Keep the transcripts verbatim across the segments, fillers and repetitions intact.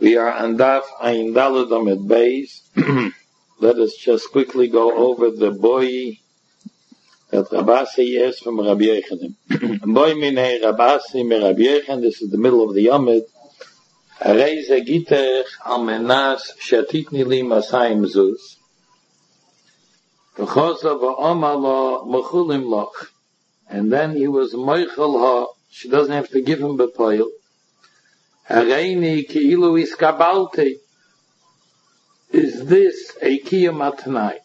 We are on Daf Ayin Daled Amid Beis. Let us just quickly go over the boy that Rabasi is from Rabbi Yechanim. Boy minei Rabasi me Rabbi Yechanim. This is the middle of the Yomid. Arei ze gitech al menas shatitni li masayim zuz. V'chosa v'omar lo mechulim loch. And then he was moichel ha. She doesn't have to give him bepoil. Hareini ki'ilu iskabalte. Is this a kiyum atnai?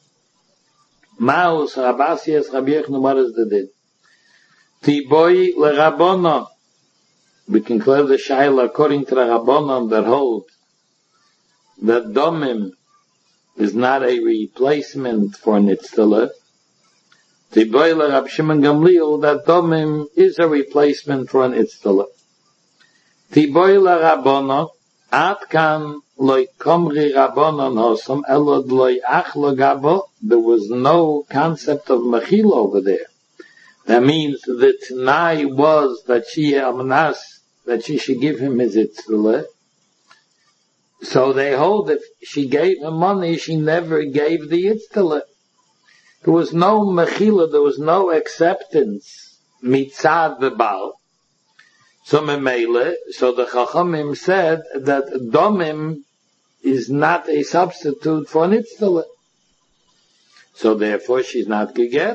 Maus Rabasi es Rabbi Yechanim, what is the din? Tiboi lerabona. We can clear the shaila according to the Rabbanon that hold that domim is not a replacement for nitztala. Tiboi lerab Shimon Gamliel, that domim is a replacement for an nitztala. Tiboi lerabona, at kan loy komri rabbanon hosam elod loy achlo gabo. There was no concept of mechila over there. That means the Tanai was that she amnas, that she should give him his itzvah. So they hold if she gave him money, she never gave the itzvah. There was no mechila, there was no acceptance mitzad v'bal. So memele, so the Chachamim said that domim is not a substitute for nitzvah. So therefore she's not geget.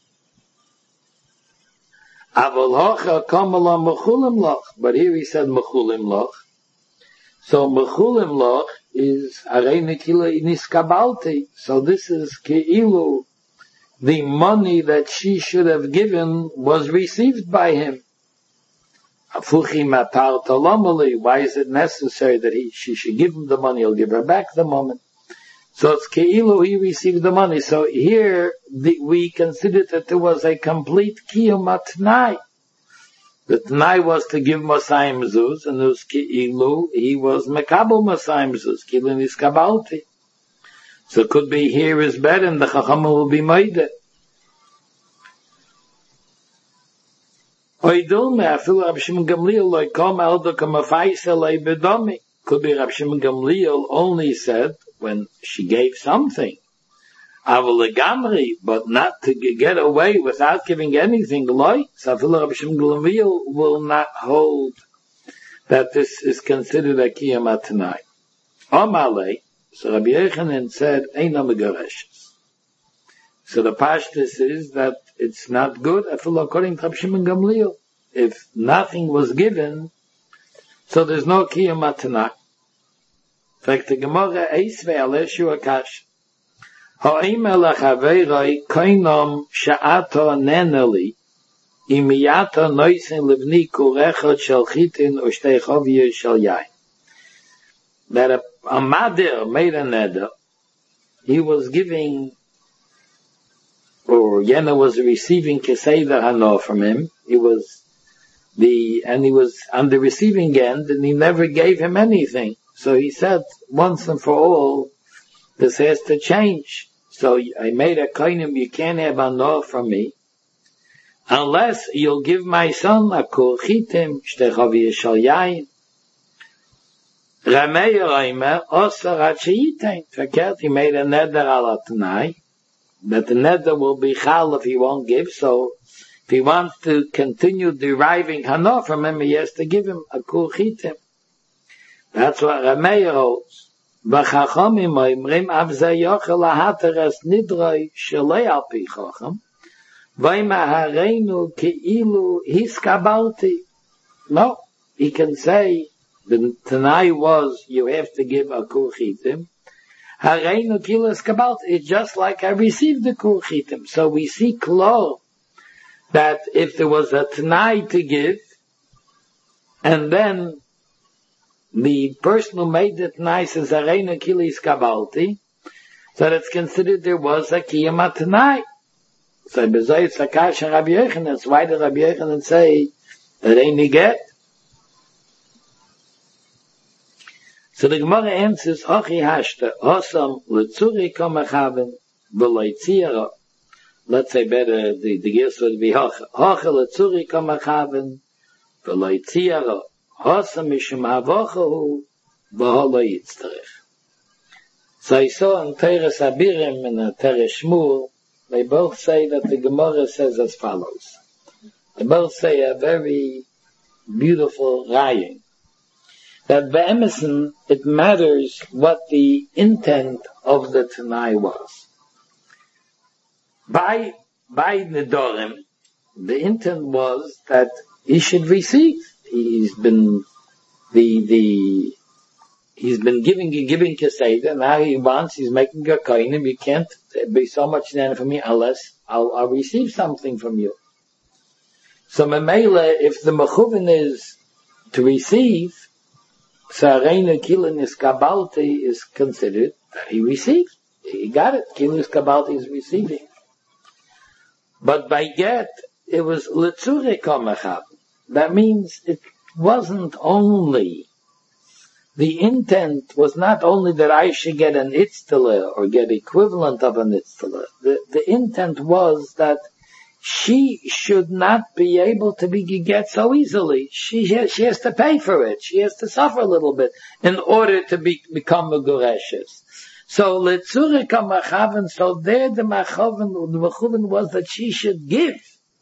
Aval hocha kamala mechulim loch. But here he said mechulim loch. So mechulim loch is arei nekila niskabalti. So this is keilu. The money that she should have given was received by him. Afuchi matar talamali. Why is it necessary that he, she should give him the money? He'll give her back the moment. So it's keilu, he received the money. So here the, we considered that there was a complete kiyum atnai. The tnai was to give Masayim Zuz, and there was keilu, he was mekabel Masayim Zuz, keilu niskabalti. So it could be here is better, and the Chacham will be made. Oidulme, afilu Rabbi Shimon Gamliel, loy kom eldo kamafaisa lei bedomi. Could be Rabbi Shimon Gamliel only said when she gave something, Avalegamri, but not to get away without giving anything. Loy, Safila Rabbi Shimon Gamliel will not hold that this is considered a kiyum atnai. Omale, so Rabbi Yechanan said, Eina megareshes. So the pashtus is that it's not good. Afilo according to Rabbi Shimon Gamliel, if nothing was given, so there's no kiyum atnai. In fact, the Gemara Eisvei Aleshu Akash. Ha'ima lachaveiroi koinom sha'ato neneli imiyato noisin livni kurechot shel chitin ushtei choviyah shel yain. That a, a madir made a neder. He was giving, or Yena was receiving keseder hano from him. He was the, and he was on the receiving end, and he never gave him anything. So he said, once and for all, this has to change. So I made a koinim, you can't have a no from me, unless you'll give my son a kol chitim, shtei chaviyah shel yain. Ramei Reimer, osar ad sheyitain. Verkehrt, he made a neder al atnai, that the neder will be chal if he won't give, so if he wants to continue deriving hano from him, he has to give him a kol chitim. That's what Rameir holds. B'chachomim oimrim avzeh yochel lahateres nidroi shelei al pi chacham v'imahareinu keilu hiskabalti. No, he can say the Tanai was you have to give a kur chitim. Hareinu keilu hiskabalti. It's just like I received the kur chitim. So we see clear that if there was a Tanai to give, and then the person who made it nice is Areinu Kilis Kabalti, so it's considered there was a Kiyam Atnai. So Bezai it's Akash and Rabbi Yechanan. That's why did Rabbi Yechanan say that ain't get? So the Gemara answers, Ochi Hashta, Osam L'tzuri Komachaven, V'loitziara. Let's say better, the, the gears would be Hocha. Hocha L'tzuri Komachaven, V'loitziara. Hosa mishum havochahu v'holo yitztarech. So I saw in Teres Abirim and in Teres Shmuel, they both say that the Gemara says as follows. They both say a very beautiful raying. That be'emessen, it matters what the intent of the Tanai was. By, by Nedorim, the intent was that he should receive. He's been, the, the, he's been giving, giving Keseda, now he wants, he's making a kainim, you can't be so much then for me unless I'll, I'll receive something from you. So Memele, if the Mechuvin is to receive, Sareina Kilanis Kabalti is considered that he received. He got it. Kilanis Kabalti is receiving. But by get, it was Litzure Komachab. That means it wasn't only, the intent was not only that I should get an itztala or get equivalent of an itztala. The, the intent was that she should not be able to be get so easily. She has, she has to pay for it. She has to suffer a little bit in order to be, become a Gureshes. So Litzure Kamachavan, so there the Machavan, the Machavan was that she should give.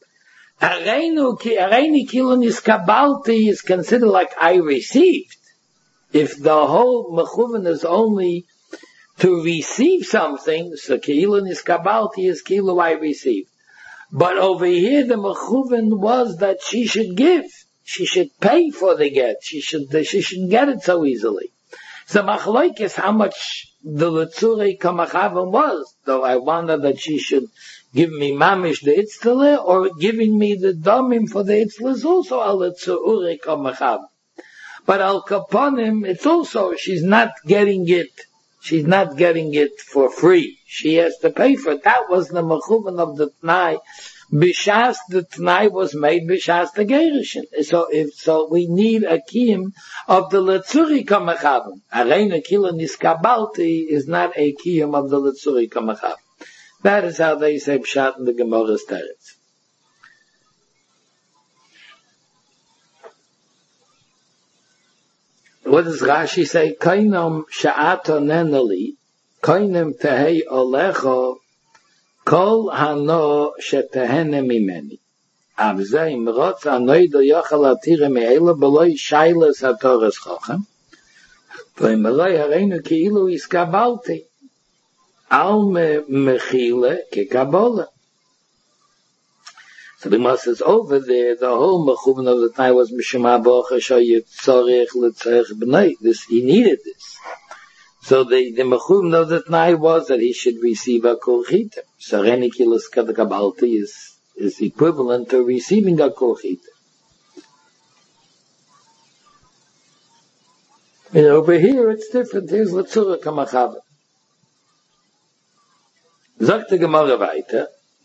Areinu Kilon is Kabalti is considered like I received. If the whole Machavan is only to receive something, so Kilon is Kabalti is Kilo I received. But over here the Mechuven was that she should give. She should pay for the get. She should, she shouldn't get it so easily. So Machloik is how much the Litzure Kamachavim was. Though I wonder that she should give me Mamish the Itztele or giving me the Domim for the Itztele is also a Litzure Kamachavim. But Al Kaponim, it's also, she's not getting it. She's not getting it for free. She has to pay for it. That was the mechuvan of the T'nai. Bishas, the T'nai was made Bishas the Gerishin. So if, so we need a kiyum of the Litzuri Kamachavim. Areina Kila Niskabalti is not a kiyum of the Litzuri Kamachavim. That is how they say Pshat in the Gemara's Teretz. What does Rashi say? Kainam sha'ato nenali, kainem tehei olecho, kol hano shetehene mimeni. Avzei mrotz anoido yochel atire me'ela beloi shailes hatoras chochem, v'emeloi hareinu ki'ilu iskabalti, al me mechile kekabola. So the Gemara says over there, the whole mechuvan of the time was Mishma Bocha Shoyet Tzorech L'Tzorech B'nai. This, he needed this. So the, the mechuvan of the time was that he should receive a korchita. So Reni Kilas Kabalti is, is equivalent to receiving a korchita. And over here it's different. Here's L'Tzorech Kamachava. Sagt the Gemara weiter,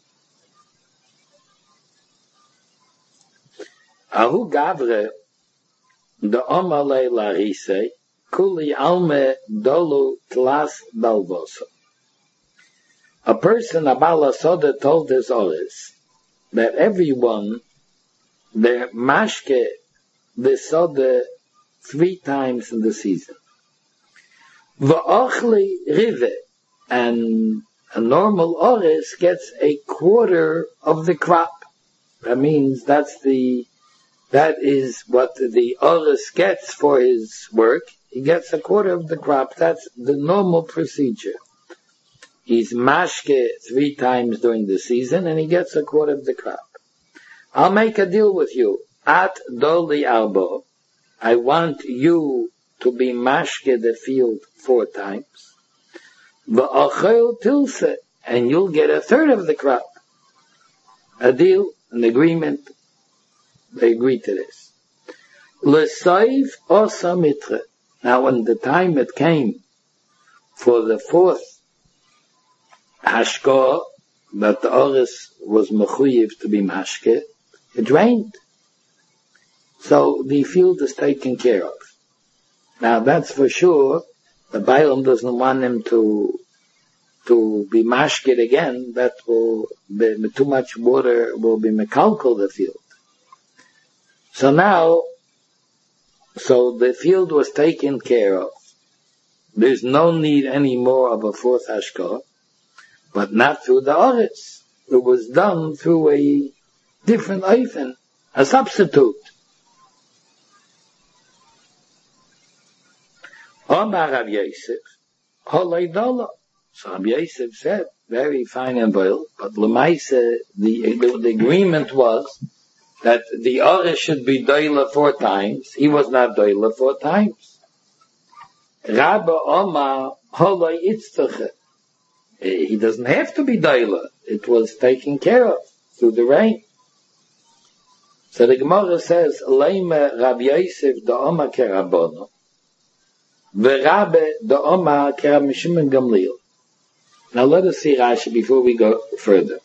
Ahu Gavre, the Omale Larise, Kuli Alme Dolu Tlas Balvoso. A person, a Balasoda, told his Oris that everyone, their mashke, the soda three times in the season. V'ochli rive, and a normal Oris gets a quarter of the crop. That means that's the That is what the Oris gets for his work. He gets a quarter of the crop. That's the normal procedure. He's mashke three times during the season, and he gets a quarter of the crop. I'll make a deal with you. At doli arbo, I want you to be mashke the field four times. V'achel tilse, and you'll get a third of the crop. A deal, an agreement. They agreed to this. L'sayv osa mitre. Now when the time it came for the fourth hashko, that the Oris was mechuyev to be mashke, it rained. So the field is taken care of. Now that's for sure. The Bailam doesn't want him to to be mashked again. That will be too much water will be mekalkal the field. So now So the field was taken care of. There's no need anymore of a fourth hashkah, but not through the oretz. It was done through a different oifen, a substitute. Omar Rav Yosef, Holei Dola. So Rav Yosef said, very fine and well, but Lemaise, the, the, the agreement was that the oretz should be doila four times. He was not doila four times. Rabba Omar Holei Itztache. He doesn't have to be doila. It was taken care of through the rain. So the Gemara says, Leime Rav Yosef da Omar Kerabono, V'Rabbe da Omar Kerav Shimon Gamliel. Now let us see Rashi before we go further.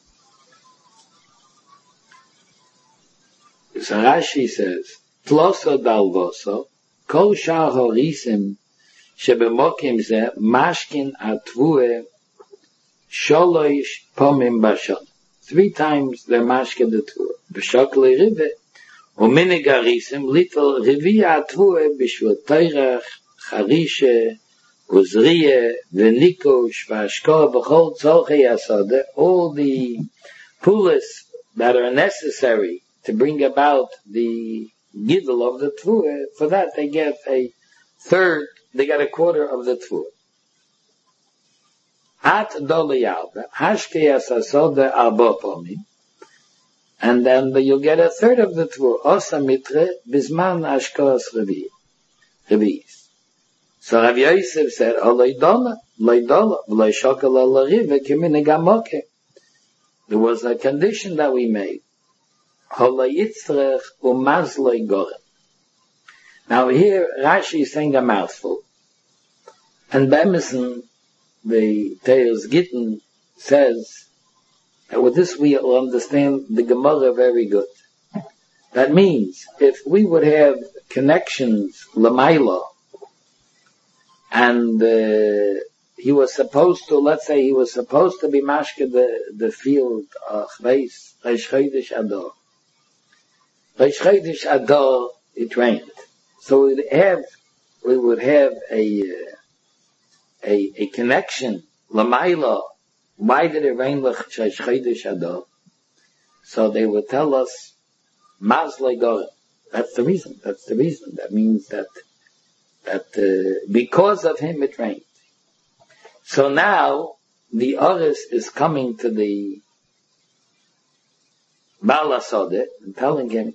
So Rashi says, Tloso Dalvoso, Kol Shar Horisim, Shebemokim Ze, Mashkin Atvue, Sholoish Pomim Bashon. Three times they're mashkin the tvue. B'shokle rive, u'minig harisim, little rivia tvue, b'shvil teirach, charishe, uzriye, v'nikosh, v'ashkor, v'chol tzolchei asode, all the pulis that are necessary to bring about the gidel of the tvue, for that they get a third, they get a quarter of the tvue. At dole yalba, hashkeyas asode arba pomi, and then you'll get a third of the tvur. Osa mitre bisman ashkos revi'is. So Rav Yosef said, Olei dola, lei dola, v'lei shokel alarive k'minig amoke. There was a condition that we made. Olei yitzrech umazloi gorem. Now here Rashi is saying a mouthful, and Bemison, the Teos Gittin, says that with this we will understand the Gemara very good. That means if we would have connections Lamaila, and uh, he was supposed to, let's say he was supposed to be mashke the, the field of Chveis, Reish Chodesh Adar. Reish Chodesh Adar, it rained. So we would have, we would have a uh, A, a connection, Lamaila. Why did it rain l'Reish Chodesh Adar? So they would tell us, Mazlei Gorem. That's the reason. That's the reason. That means that that uh, because of him it rained. So now the Oris is coming to the Baal HaSodeh and telling him,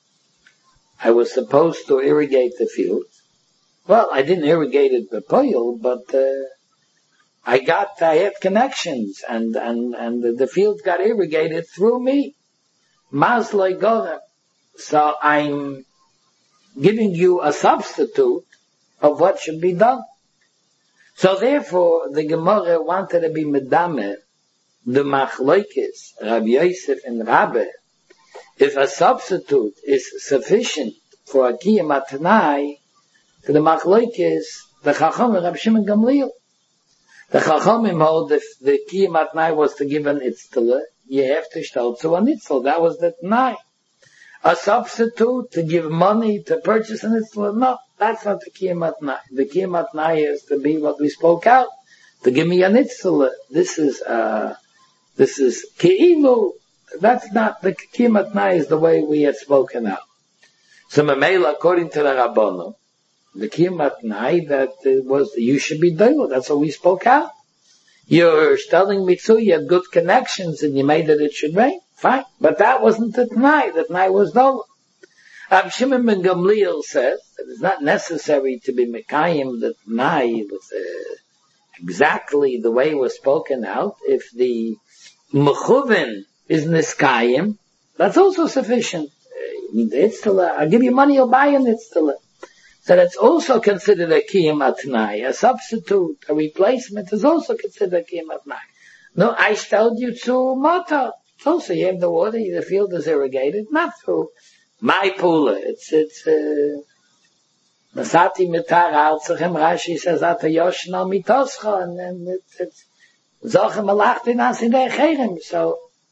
I was supposed to irrigate the field. Well, I didn't irrigate it with oil, but uh, I got, I had connections, and and and the, the field got irrigated through me. Mazlei Gorem. So I'm giving you a substitute of what should be done. So therefore, the Gemara wanted to be medame the machlokes Rav Yosef and Rabbe. If a substitute is sufficient for a kiyum atnai, to the machlokes, the Chachamim Rab Shimon Gamliel. The Chachamim hold if the kiyum atnai was to give an itztele, you have to shtel to an itztele. That was the tnai. A substitute to give money to purchase an itztele, no, that's not the kiyum atnai. The kiyum atnai is to be what we spoke out, to give me an itztele. This is, uh, this is keilu. That's not, the kiyum atnai is the way we had spoken out. So Mamela, according to the Rabbanon, the kiyum atnai that uh, was, you should be doing. That's what we spoke out. You're telling me too, you had good connections and you made it it should rain. Fine. But that wasn't the tnai. The tnai was dola. Rab Shimon ben Gamliel says that it's not necessary to be mekayim the tnai with uh, exactly the way it was spoken out. If the mechuvin is niskayim, that's also sufficient. Uh, I'll give you money, you'll buy an itztala. So that's also considered a kiyum atnai. A substitute, a replacement is also considered a kiyum atnai. No, I told you to mata. Also, you have the water, the field is irrigated, not through my pula. It's, it's, uh, Masati mitar alzachem, Rashi says, Ata yoshna mitoscha, and then it's, it's, Zochem alachti nasi decherem. So,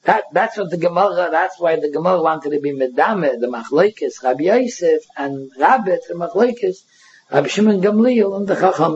That, that's what the Gemara, that's why the Gemara wanted to be Medame, the Machlekes, Rabbi Yosef, and Rabbi, the Machlekes, Rabbi Shimon Gamliel, and the Chacham.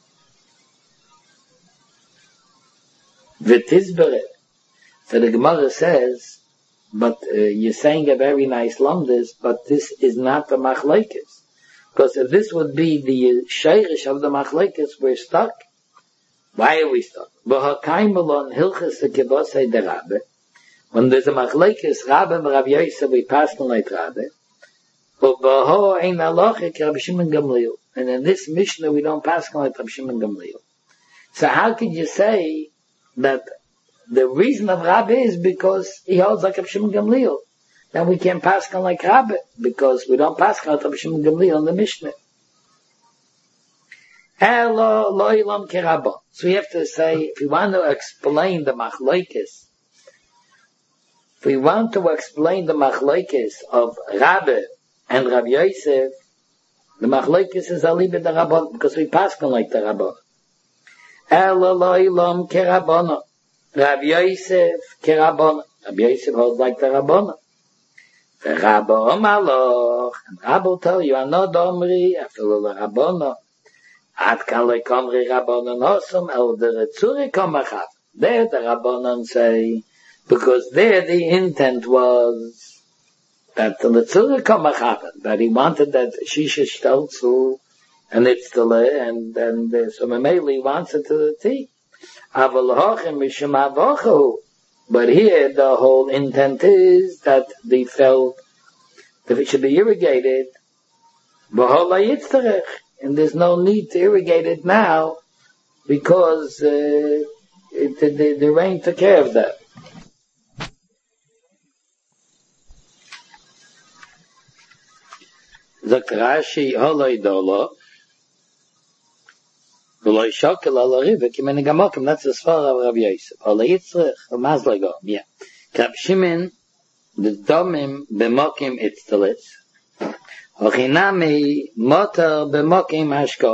V'tizberet. So the Gemara says, but uh, you're saying a very nice lumdis, but this is not the Machlekes. Because if this would be the Sheirish of the Machlekes, we're stuck. Why are we stuck? V'hakaimelon hilches kibosei de Rabbi. When there's a Machlekes, Rabbi and Rabbi Yosef, we pass on like Rabbi. V'ho ein alochik Rabbi Shimon Gamliel. And in this Mishnah, we don't pass on like Rabbi Shimon Gamliel. So how could you say that the reason of Rabbi is because he holds like Rabbi Shimon Gamliel? Then we can't pass on like Rabbi, because we don't pass on like Rabbi Shimon Gamliel in the Mishnah. Elo lo ilam kerabon. So we have to say, if we want to explain the Machlekes, if we want to explain the Machlekes of Rabbi and Rabbi Yosef, the Machlekes is alibi the Rabbon, because we pass on like the Rabbon. Elo lo ilam kerabon. Rabbi Yosef kerabon. Rabbi Yosef holds like the Rabbon. The Rabbi Omaloch, and Rabbi will tell you, Anod Omri, after the Rabbon, Ad kan le komri Rabbanon osum, el the Retzuri komachaf. There the Rabbanon say, because there the intent was that the Retzuri komachaf, that he wanted that Shisha Shtelzu, and it's the le, and then uh, so Mameli wants it to the T. Aval hochim mishum avochu. But here the whole intent is that they felt that it should be irrigated, v'hola yitzterech. And there's no need to irrigate it now, because uh, it, the, the rain took care of that. Zok Rashi, holoi dolo, v'loi shokel ala riva, ki meni gamokim, that's the svar of Rabbi Yosef. Hola yitzrech, v'mazlago, yeah. Rab Shimon, the domim b'mokim itztelis, Ochinami motor b'mokim hashkot.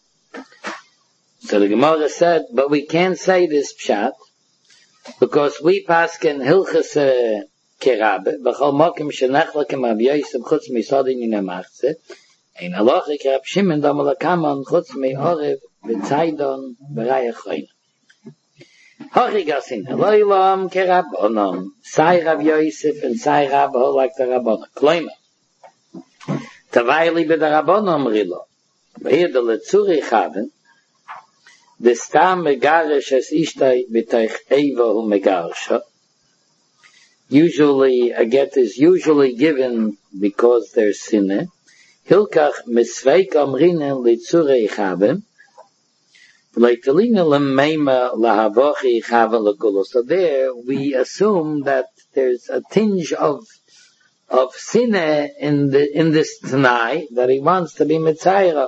So the Gemara said, but we can't say this pshat, because we pasken hilchas kerabe, b'chol mokim shenechlakim Rabbi Yosef chutz misodin in amachze, ein alochik Rab Shimon damalakamon chutz me'orev v'tzaydon v'rayach choyna. Hochi gasin, eloilam kerabonon, sai Rabbi Yosef and sai Rabbi hol like the Rabbonon. Kloima. Tavaili be the Rabbonon Rilo. Here the Letzuri Chaven, the Stam Megarish as Ishtai b'teich Eva hu Megarisha. Usually, a get is usually given because there's sinne. Hilkach misveik amrinen Letzuri Chaven, Leitalina lemeima lahavochi Chaven legulo. So there, we assume that there's a tinge of of sinne in the in this Tanai, that he wants to be Mitzayra.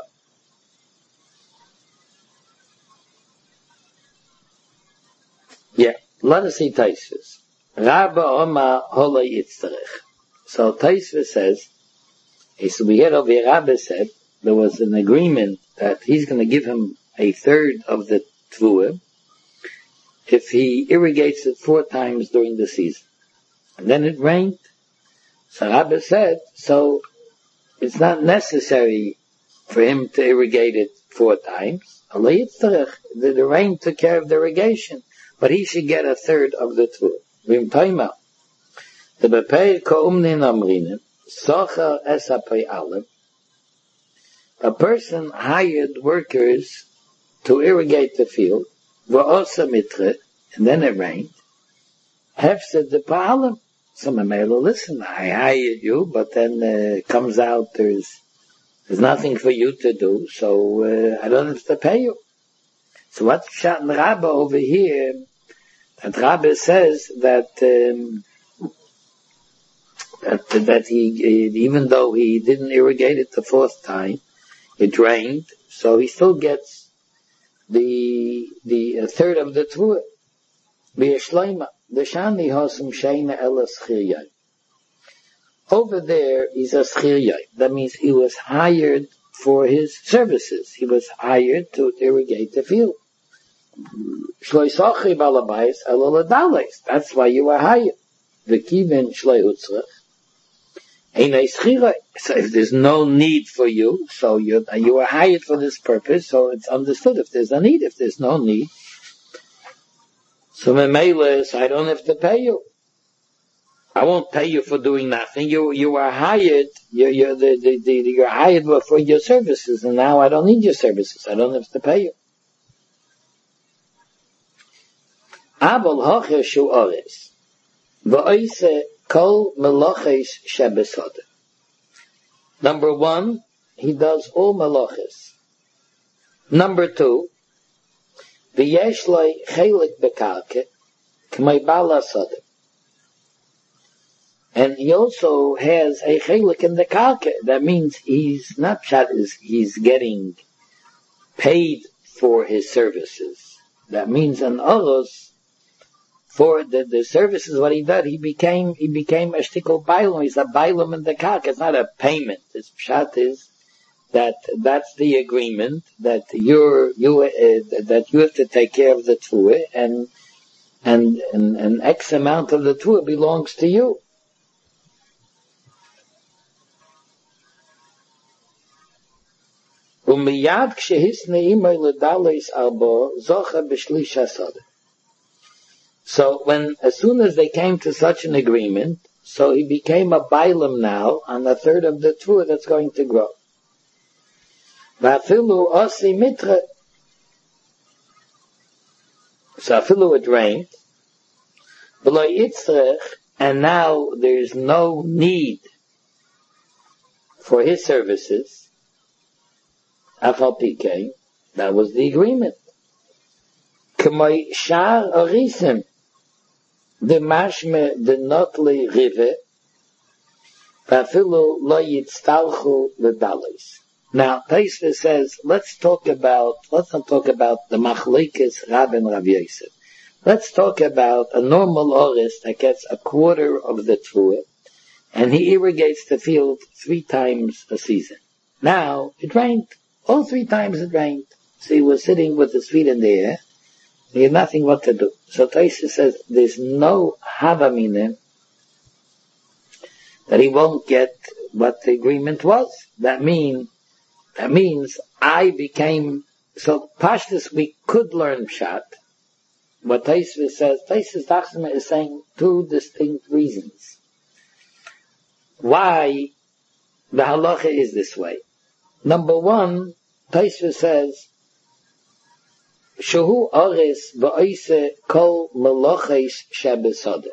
Yeah, let us see Taisvis. Rabba Oma Hola Yitzterech. So Taisvis says, so we heard over here, Rabba said, there was an agreement that he's going to give him a third of the Tvuah if he irrigates it four times during the season. And then it rained. So Rabbi said, so it's not necessary for him to irrigate it four times. The, the rain took care of the irrigation, but he should get a third of the Tvuah. The Bepeir Ko'umnin Amrinin, Socha Esapei Aleph, a person hired workers to irrigate the field, V'osa Mitre, and then it rained, Hefsed the Pa'alim. Some may listen, I hired you, but then uh, it comes out there's there's nothing for you to do, so uh, I don't have to pay you. So what's Pshat in Rabba over here? That Rabba says that um, that that he, even though he didn't irrigate it the fourth time, it rained, so he still gets the the uh, third of the Tvuah. B'yeshleima. The Shani Hosum Sheina Ela Schir. Over there is a Schir. That means he was hired for his services. He was hired to irrigate the field. Shloi sochi balabais elo ledales. That's why you are hired. The kivin shloi utzrach. Einay schira. So if there's no need for you, so you you are hired for this purpose, so it's understood if there's a need. If there's no need, so memeiles, I don't have to pay you. I won't pay you for doing nothing. You you are hired. You you the, the, the, you're hired for your services, and now I don't need your services. I don't have to pay you. Abel hocher shu ores v'oise kol meloches shebesode. Number one, he does all meloches. Number two, v'yesh lo chelik bekarke k'may bal asode. And he also has a chelik in the karka. That means he's not pshat, is he's getting paid for his services. That means an oros for the, the services what he did, he became he became a shtikol bailum. He's a bailum in the karka. It's not a payment. His pshat is that that's the agreement that you're you uh, that you have to take care of the tuah, and and and an X amount of the tuah belongs to you. Umiyad kshehisne imay ledales arbo zocha b'shlish hasada. So when, as soon as they came to such an agreement, so he became a bailam now on a third of the tuah that's going to grow. V'afilu osi mitra. So afilu it rained. V'lo yitzrech, and now there's no need for his services. Afal P K, that was the agreement. K'may shar orisim, the mashme the notli rive, v'afilu lo yitztalchu l'dalis. Now, Taisva says, let's talk about, let's not talk about the machlekes Rab and Rav Yosef. Let's talk about a normal orist that gets a quarter of the tuah, and he irrigates the field three times a season. Now, it rained. All three times it rained. So he was sitting with his feet in the air. He had nothing what to do. So Taisa says there's no havamine that he won't get what the agreement was. That mean, that means I became, so Pashtus we could learn Pshat. What Taisa says, Taisa's Dachsima is saying two distinct reasons why the halacha is this way. Number one, Taisva says, Shehu Oris Ba'ise Kol Meloches Shebesode.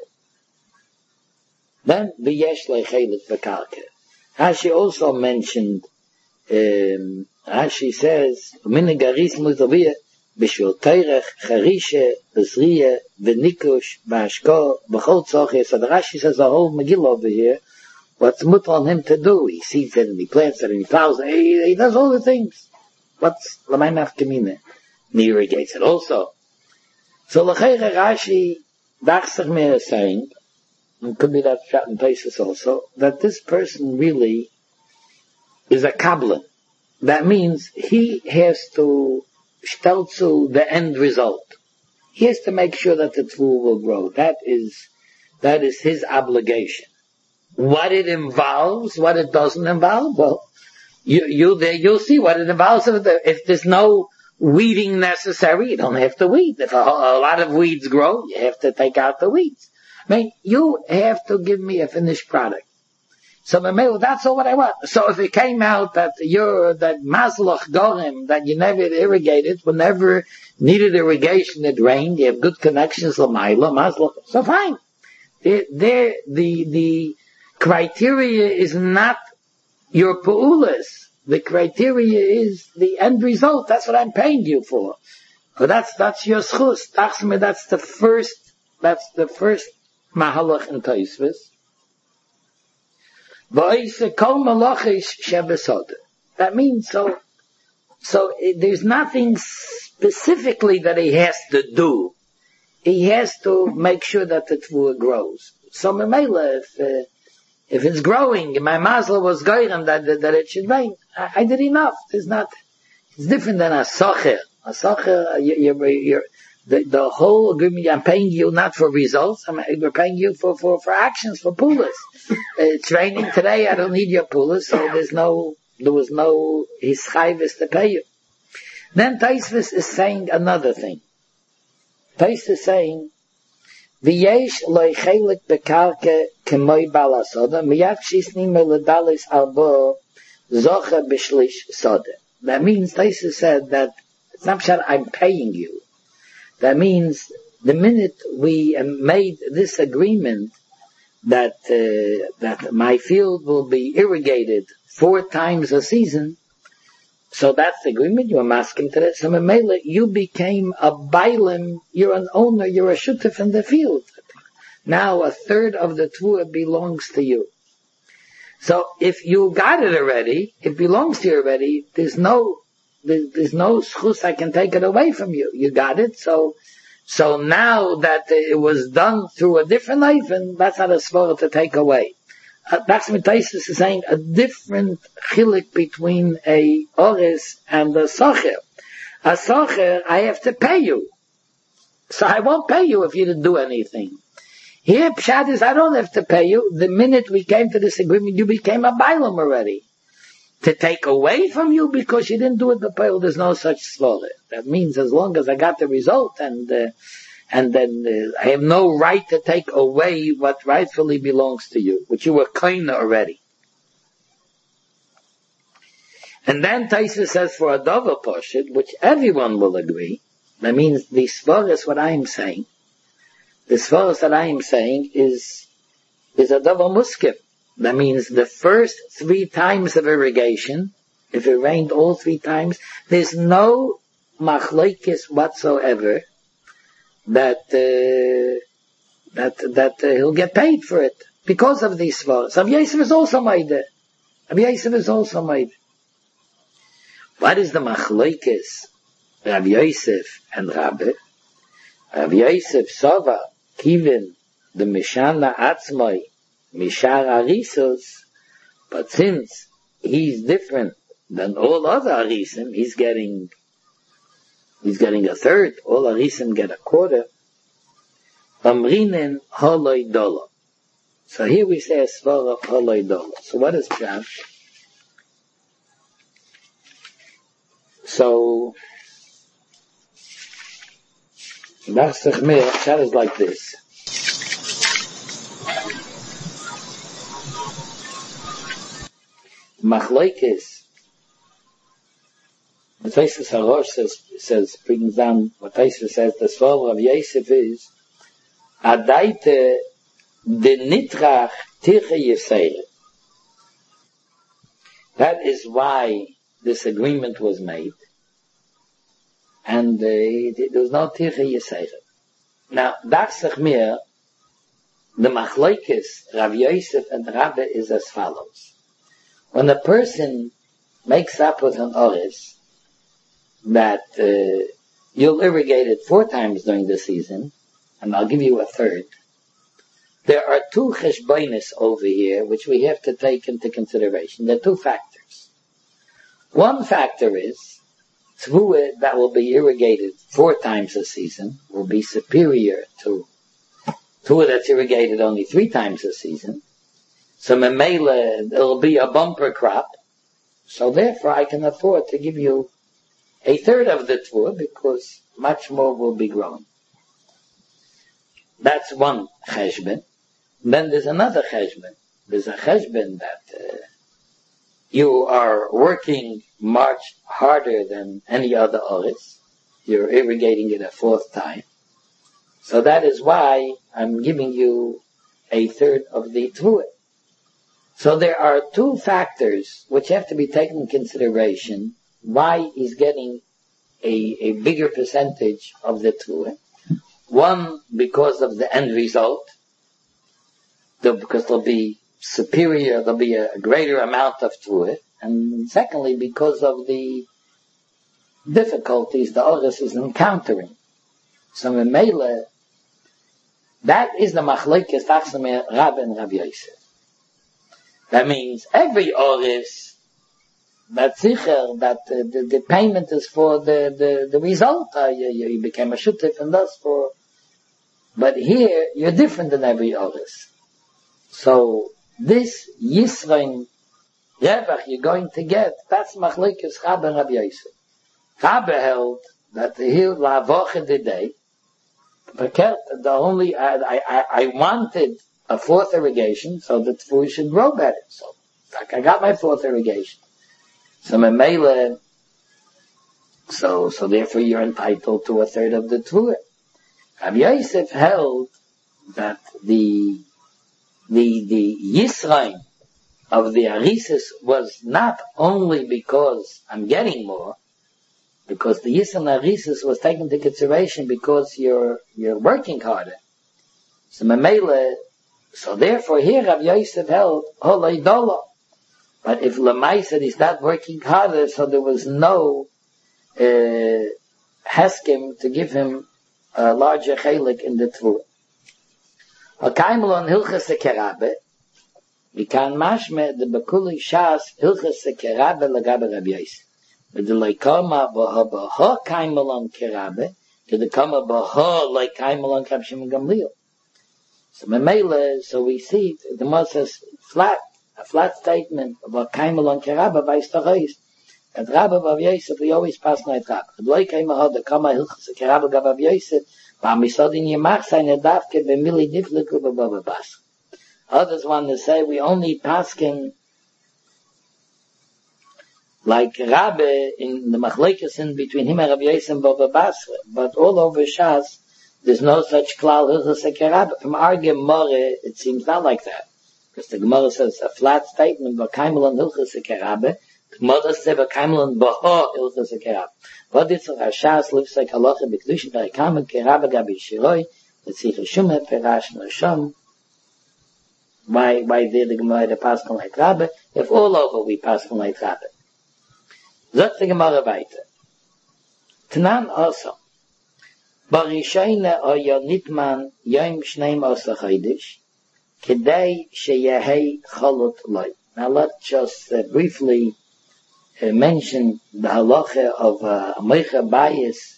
Then, V'yesh Lechelet V'karke. Rashi also mentioned, um, Rashi says, Mine Garis Mutaviyah, B'shul Teirech, Charishe, B'zriye, V'nikush, V'ashko, B'chol Tzoche. So the Rashi says the whole Megillah over here, what's mutter on him to do? He seeds it and he plants it and he plows it. He, he does all the things. What's l'may nafkamina? He irrigates it also. So l'chayre Rashi Dachsach Meir is saying, and could be that shot in places also, that this person really is a kabbalah. That means he has to stelzu the end result. He has to make sure that the tool will grow. That is, that is his obligation. What it involves, what it doesn't involve, well, you, you there, you'll see what it involves. If, there, if there's no weeding necessary, you don't have to weed. If a, a lot of weeds grow, you have to take out the weeds. I mean, you have to give me a finished product. So that's all what I want. So if it came out that you're, that mazloch gorim, that you never irrigated, whenever needed irrigation, it rained, you have good connections, l'mayla, mazloch, so fine. There, the, the, the criteria is not your pa'ulas. The criteria is the end result. That's what I'm paying you for. But that's, that's your schus. That's the first, that's the first mahalach in Taisvis. That means so, so it, there's nothing specifically that he has to do. He has to make sure that the tvua grows. So Memela, if, uh, if it's growing, my mazla was going that, that, that it should rain, I, I did enough. It's not, it's different than a socher. A socher, you, you're, you're, the, the whole agreement, I'm paying you not for results, I'm, we're paying you for, for, for actions, for pulas. It's raining today, I don't need your pulas, so there's no, there was no hischayvis to pay you. Then Taisvis is saying another thing. Taisvis is saying, V'yesh loy chelik bekarke kemoi balasoda, miyad shisni meledalis albo zocha b'shlish soda. That means, Taisvis said that, it's not that I'm paying you. That means, the minute we made this agreement, that, uh, that my field will be irrigated four times a season, so that's the agreement, you were masking to that. So Mamela, you became a bailim, you're an owner, you're a shutef in the field. Now a third of the tvua belongs to you. So if you got it already, it belongs to you already, there's no, there's, there's no schus I can take it away from you. You got it, so, so now that it was done through a different life, and that's not a svara to take away. Uh, that's what Taisus is saying, a different chilik between a oris and a socher. A socher, I have to pay you. So I won't pay you if you didn't do anything. Here, Pshat is, I don't have to pay you. The minute we came to this agreement, you became a bailam already. To take away from you because you didn't do it the payal, there's no such svara. That means as long as I got the result and, uh, and then uh, I have no right to take away what rightfully belongs to you, which you were kinda already. And then Taisa says for a dover portion, which everyone will agree, that means the svaras what I am saying, the svaras that I am saying is, is a dover muskim. That means the first three times of irrigation, if it rained all three times, there's no machlokes whatsoever that uh, that that uh, he'll get paid for it because of these svaras. Rabbi Yosef is also made it. Rabbi Yosef is also made it. What is the machlokes Rabbi Yosef and Rabbi? Rabbi Yosef Sova Kivin the Mishana Atzmai Mishar Arisos, but since he's different than all other Arisim, he's getting he's getting a third, all Arisim get a quarter. Amrinen Holoi Dola. So here we say a svara of Holoi Dola. So what is Pshat? So Pshat is like this. Machlokes, the Taisus Harosh says, says, brings down what Taisus says, the svara of Yosef is, Adaite de nitrach tiche yisere. That is why this agreement was made, and uh, there was no tiche yisere. Now, Darsach mir, the Machlokes, Rav Yosef and Rabbi is as follows. When a person makes up with an oris that uh, you'll irrigate it four times during the season, and I'll give you a third, there are two cheshbonis over here which we have to take into consideration. There are two factors. One factor is tvua that will be irrigated four times a season will be superior to tvua that's irrigated only three times a season. So memela, it'll be a bumper crop. So therefore I can afford to give you a third of the tvua because much more will be grown. That's one cheshbon. Then there's another cheshbon. There's a cheshbon that uh, you are working much harder than any other oris. You're irrigating it a fourth time. So that is why I'm giving you a third of the tvua. So there are two factors which have to be taken in consideration why he's getting a, a bigger percentage of the tvua. One, because of the end result, because there'll be superior, there'll be a greater amount of tvua, and secondly, because of the difficulties the oris is encountering. So in Mele, that is the machlokes Tachsame Rabbi and Rabbi Yosef. That means every oris that's sicher that uh, the, the payment is for the, the, the result. Uh, you, you became a shutif and that's for, but here you're different than every others. So this Yisrael Revach you're going to get, that's Machlekes Rabbe and Rabbi Yosef. Rabbe held that the hill la voche the day, the only, I, I, I wanted a fourth irrigation so that the food should grow better. So, like I got my fourth irrigation. So my mele, so, so therefore you're entitled to a third of the Tvua. Rabbi Yosef held that the, the, the Yisrael of the Arisis was not only because I'm getting more, because the Yisrael Arisis was taken into consideration because you're, you're working harder. So my mele, so therefore here Rabbi Yosef held, holei dola. But if Lamaisa is not working harder, so there was no uh, heskim to give him a larger chelik in the Tvua. Hakaimel on Hilchas Sekerabe, we can mashme the Bekuli Shas Hilchas Sekerabe lagabe Rabbi Yosef. With the Leikama Baha Baha Kaimel on Kerabe, to the Kama Baha Leikaimel on Kabshim Gamliel. So Memele, so we see the Moshe says flat. A flat statement about Kaimel on Kerabba by Stachais. At Rabba Bav Yosef, we always pass night Rabba. The Loi Kaimel had the Kama Hilchas Kerabba Bav Yosef, but we saw in Yemach sein Edavke b'mili Nifliku b'Bava Bas. Others want to say we only paskin like Rabba in the Machlekes in between him and Rabbi Yosef and Bava Basra. But all over Shas, there's no such Klal Hilchas Kerabba. From our Gemara, it seems not like that. Because the Gemara says a flat statement, V'kaimel on Hilchas Kerabbe. The Gemara says V'kaimel on Baha Hilchas Kerabbe. What is it? Hashas lives like Halacha B'Kedushin V'kaimel Kerabbe Gabi Shiroi. Let's see Cheshumah Perash Nasham. Why, why did the Gemara the Pascal like Rabbe? If all over we Pascal like Rabbe. Zot the Gemara weiter. Tanan also. Barishayne o Yonitman Yom Shneim Osa Chaydish. Kedei sheyehei chalot loy. Now let's just uh, briefly uh, mention the halacha of a uh, meicha bayis,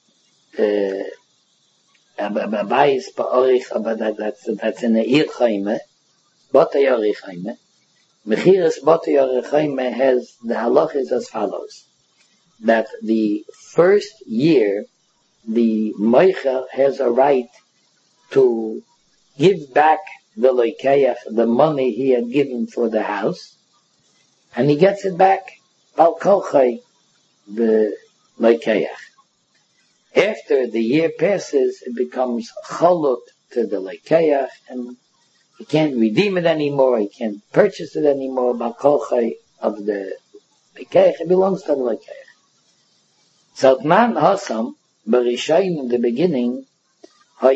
a bayis ba'orich, but that, that's, that's in the ir chayme, botei orich chayme. Mechiras botei orich chayme has, the halacha is as follows, that the first year, the meicha has a right to give back the loikeach, the money he had given for the house, and he gets it back, bal kolchai, the loikeach. After the year passes, it becomes chalot to the loikeach, and he can't redeem it anymore, he can't purchase it anymore, bal kolchai of the loikeach, it belongs to the loikeach. So Tman Hasam, Barishayin in the beginning, that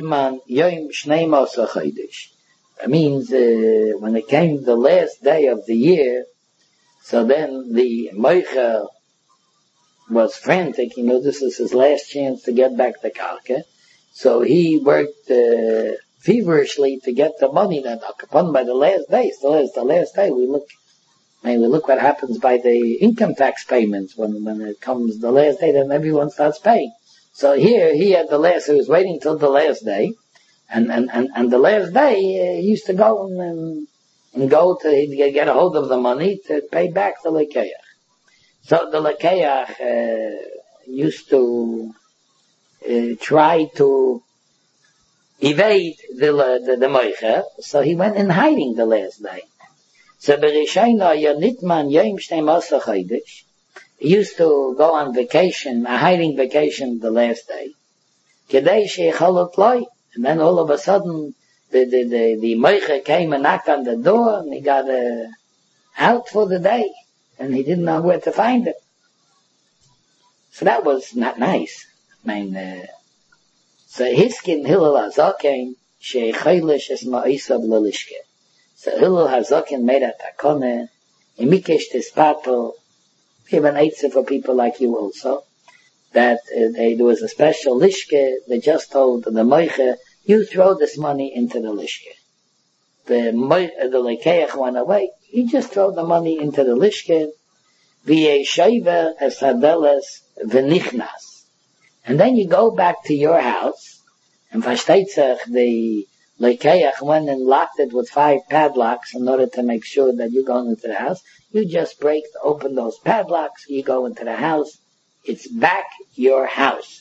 means uh, when it came the last day of the year, so then the Moicha was frantic, you know, this is his last chance to get back the karka. So he worked uh, feverishly to get the money that upon by the last day. Still is the last day. We look, I mean, we look what happens by the income tax payments when when it comes the last day, then everyone starts paying. So here, he had the last, he was waiting till the last day, and, and, and, and the last day, uh, he used to go and, and, and go to get a hold of the money to pay back the lekeach. So the lekeach, uh, used to, uh, try to evade the, the, the moicha, so he went in hiding the last day. So Bereshayna Yonitman Yom Shnei Osa Chaydish, he used to go on vacation, a hiding vacation the last day. Kedei sheichalot loy. And then all of a sudden, the, the, the, the Moicha came and knocked on the door and he got uh, out for the day. And he didn't know where to find it. So that was not nice. I mean, uh, so Hiskin Hillel HaZaken, sheichaylish es ma'isab lelishke. So Hillel HaZaken made a takone, imikesh tispato. We have an eitzah for people like you also, that uh, they, there was a special lishke, they just told the moiche, you throw this money into the lishke. The moiche, the lekeach went away, you just throw the money into the lishke, v'yeshever es hadeles v'nichnas. And then you go back to your house, and versteht sich, the Lekeach went and locked it with five padlocks in order to make sure that you go into the house. You just break, open those padlocks, you go into the house. It's back your house.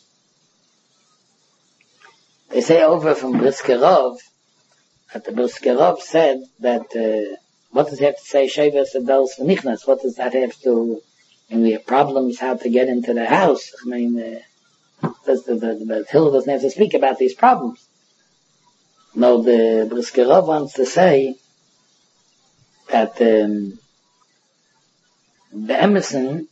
They say over from Briskerov, that the Briskerov said that, uh, what does he have to say, Sheves Adels V'nichnas? What does that have to, and we have problems how to get into the house? I mean, uh, the, the, the, the Hillel doesn't have to speak about these problems. No, the Briskerov wants to say that um, the Emerson,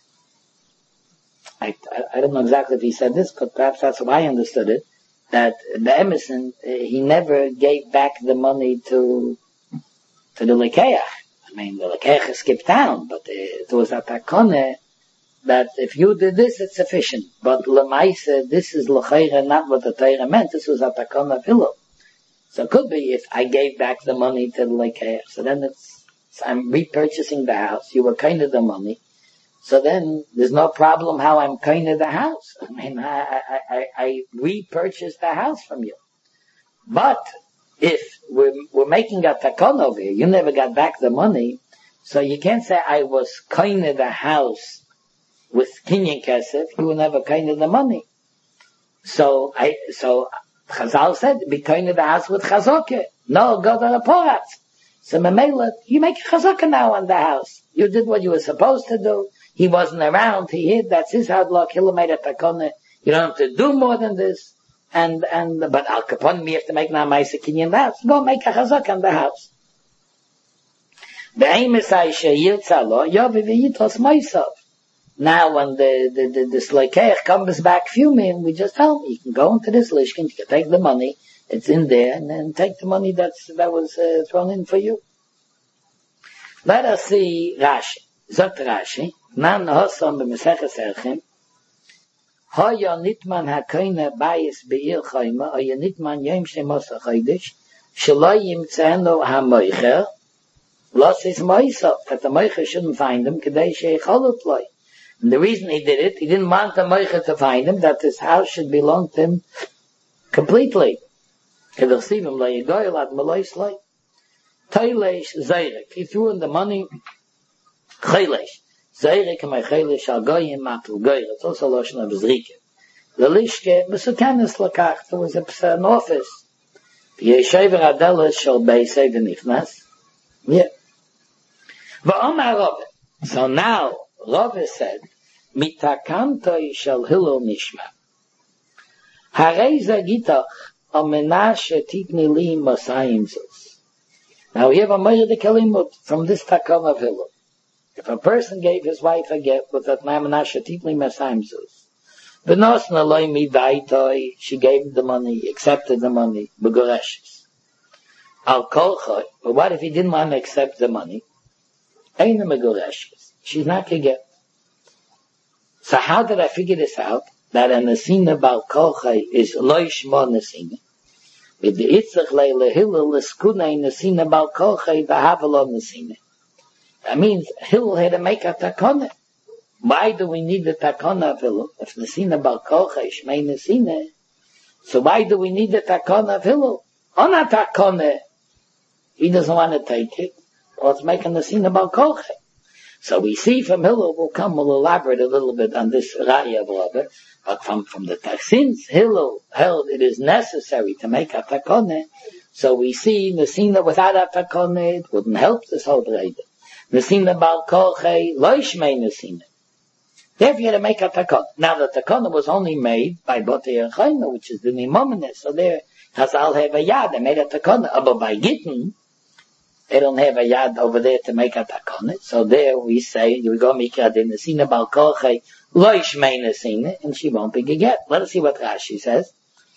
I, I, I don't know exactly if he said this, but perhaps that's how I understood it, that the Emerson, uh, he never gave back the money to to the Lekeach. I mean, the Lekeach skipped town, but uh, it was a takone that if you did this, it's sufficient. But Lemaise, this is L'chayre, not what the Torah meant. This was a takone of Hillel. So it could be if I gave back the money to the Lekeach. So then it's, so I'm repurchasing the house. You were kind of the money. So then there's no problem how I'm kind of the house. I mean, I, I, I, I repurchased the house from you. But if we're, we're making a takon over here, you never got back the money. So you can't say I was kind of the house with kinyan kesef. You were never kind of the money. So I, so, Chazal said, be kind of the house with chazokah. No, go to the porat. So Mamela, you make a chazokah now on the house. You did what you were supposed to do. He wasn't around. He hid. That's his hard luck. He'll made a takona. You don't have to do more than this. And, and, but Al Capone, you have to make now Maisa Kinyan in the house. Go make a chazokah on the house. The aim is I say, Yitzalo, Yovi v'yitos Moisov. Now when the, the, the, this Lekeach comes back fuming, we just tell him, you can go into this Lishkin, you can take the money, it's in there, and then take the money that's, that was uh, thrown in for you. Let us see Rashi. Zot Rashi, Nan Hosom b'Meseches Erchim, Hoya nitman hakoyne bayis be'ir chayma, Hoya nitman yom shemos ha-chodesh, Shelo yimtzenu ha-moicher, Los is Moisov, that the Moicher shouldn't find him, Kedei she'echolot loi. And the reason he did it, he didn't want the Moicher to find him, that his house should belong to him completely. He threw in the money, Chaylesh. Zayrik my Chaylesh al goyim matul goyim. It's also Lashon of Zrike. The Lishke, Besukanis lakach, there was an office. Yeshever Adeles shall be saved in Ifnas. Yeah. Va'omar Rove. So now, Rove said, Mitakantoi shall Hillel nishma. Hareza gitach, Amenashe titni li masayim zos. Now we have a Moed Kalimut from this Takam of Hillel. If a person gave his wife a get with that Amenashe titni masayim zos, Benosna loy midaitoi, she gave the money, accepted the money, begoreshes. Al kolchoi, but what if he didn't want to accept the money? Eina megoreshes. She's not to get. So how did I figure this out? That a nesina bal kolchoi is loy shmo nesina. With the itzach leile Hillel eskunei nesina bal kolchoi v'havelo nesina. That means Hillel had to make a takona. Why do we need the takona of Hillel? If nesina bal kolchoi shmei nesina, so why do we need the takona of Hillel? On a takona, he doesn't want to take it, or it's making nesina bal kolchoi. So we see from Hillel, we'll come, we'll elaborate a little bit on this Raya of Rabbi, but from, from the, since Hillel held it is necessary to make a takone, so we see Nesina without a takone, it wouldn't help this whole Breda. Nesina bal kolchei, lo yishmei Nesina. Therefore you had to make a takone. Now the takone was only made by Botei and Chayma, which is the Nimomenes, so there, Hazal have a yad, they made a takone, but by Gittin, they don't have a yad over there to make a takone. So there we say, we go mikra de nesina bal kolchei lo yishmei nesina, and she won't be geget. Let us see what Rashi says.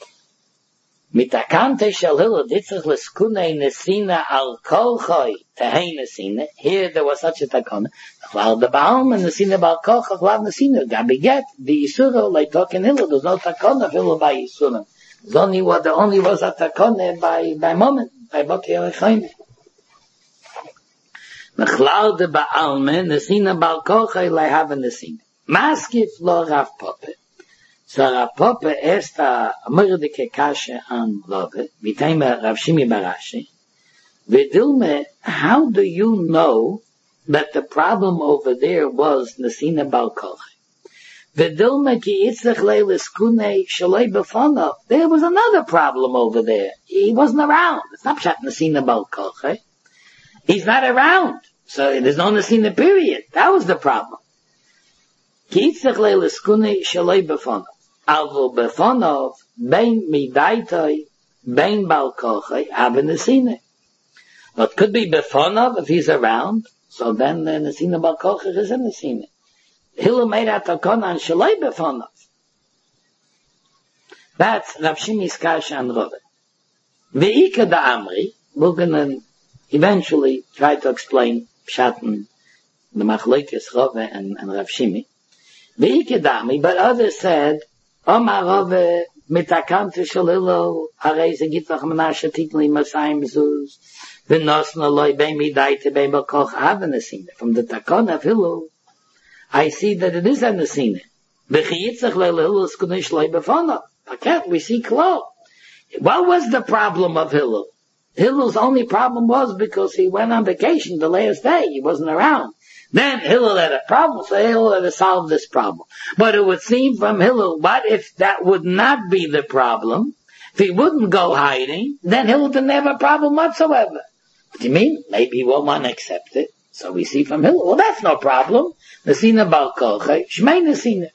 Mitakante shel Hillel ditzach leskunei nesina al kolchei tehei nesina. Here there was such a takone. While the baum and nesina bal kolchei lav nesina gabi get the isura like talking Hillel. There's no takone of Hillel by isura. There's only what there only was a takone by by moment by Botei Chaim. Mechlal de ba'alme, nesina bal koche, lehav nesina. Maskif lo Rav Papa. So Rav Papa asked a murdike kashe an Rove, v'tayma Rav Shimi Barashi, v'dilme, how do you know that the problem over there was nesina bal koche? V'dilme ki itzach leilis kune shaloi befonov. There was another problem over there. He wasn't around. It's not pshat nesina bal koche. He's not around. So there's no nesina period. That was the problem. Ki itzach leilis kune shaloi befonov. Alvo befonov, bein midaitoi, bein bal koche, have nesina. But could be befonov if he's around. So then the nesina bal koche is a nesina. Hillel made a takana and shaloi befonov. That's Rav Shimi's kasha and Rove. Ve'ika da Amri, we're going to eventually try to explain Pshaten, the Machlokes Rove and, and Rav Shimi. Ve'ika da Amri, but others said, Omar Rove mitakante shalilo, harei ze git lach menashe titli masayim zuz, v'nosna loi bein midaite bein bakoch havenesine. From the takana of Hillel, I see that it is a nesina. B'chiyitzach le'lehillel skunish loi befonov. Okay, we see close. What was the problem of Hillel? Hillel's only problem was because he went on vacation the last day. He wasn't around. Then Hillel had a problem, so Hillel had to solve this problem. But it would seem from Hillel, what if that would not be the problem? If he wouldn't go hiding, then Hillel didn't have a problem whatsoever. What do you mean? Maybe he won't want to accept it. So we see from Hillel, well, that's no problem. Nesina bal koche, shmei nesina.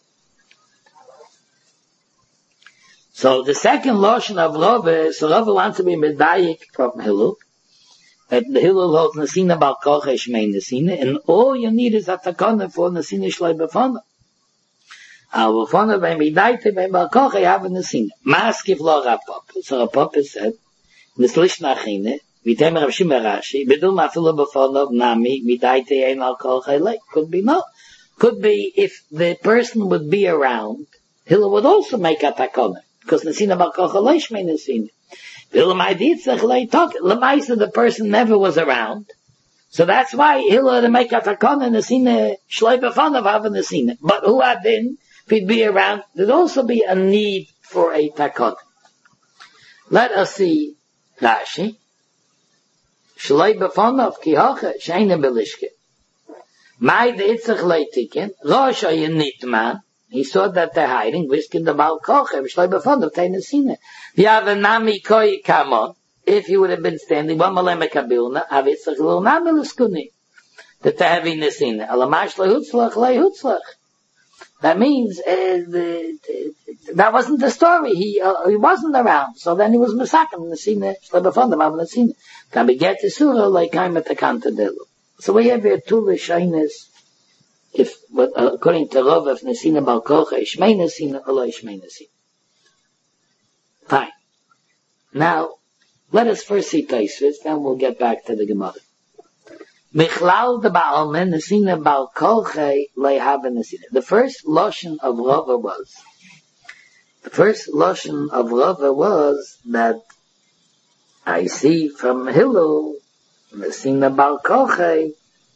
So the second lotion of Rove, so Rove wants to be medayik from Hillel, that the Hillel holds nesina bal koche, shmei nesina, and all you need is a takana for nesina shloi befana. Al befana by medayte by bal koche have nesina. Maskif lo Rav Papa. So Rav Papa said, Nislish nachine, Vitem Rav Shimi Rashi, Bidul Mafilo Befonov Nami, Midaite Ein Al Kol Chaylek. Could be no. Could be if the person would be around, Hillel would also make a takona. Because Nesina Bal Kol Chaylek may Nesina. Hillel Maidit Zachlei Tok. Lemaisa, the person never was around. So that's why Hillel had to make a takona, Nesina Shloi Befonov have a Nesina. But who had been, if he'd be around, there'd also be a need for a takona. Let us see Rashi. Shloi befonov ki hoche, sheine belishke. Mai de itzach leitiken, rosh a yenit man, he saw that they're hiding, whisking the bal koche, shloi befonov, teine sine. Yave nami koi kamon, if he would have been standing, one maleme kabilna, av itzach lo nami luskuni. That they have in the sine. Alamash lehutzlach, lehutzlach. That means, uh, the, the, that wasn't the story. He, uh, he wasn't around. So then he was misakim in the scene, shloi befonov, av in the scene. Can we get to surah like I'm at the kantadelu? So we have here two Rishonos, if, according to Rov, if Nesina Bal Koche, Shmei Nesina, or Lo Shmei Nesina. Fine. Now, let us first see Tosfos, then we'll get back to the Gemara. Michlal de Ba'almen, Nesina Bal Koche, Lehav Nesina. The first lotion of Rov was, the first lotion of Rov was that I see from Hillel, Nesina Bal Koche,